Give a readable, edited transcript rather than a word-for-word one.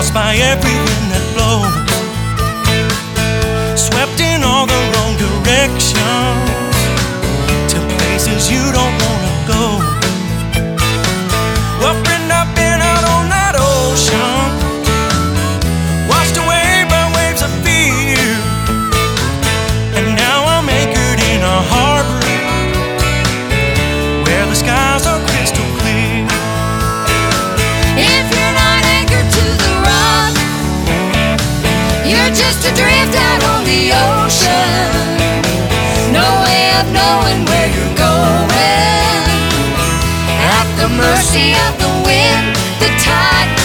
tossed by every wind that blows, swept in all the wrong directions, to places you don't wanna go. Well, friend, I've been out on that ocean, washed away by waves of fear, and now I'm anchored in a harbor where the skies are crystal clear. If you're not anchored to the rock, you're just adrift out on the ocean. No way of knowing where you're going, at the mercy of the wind, the tide,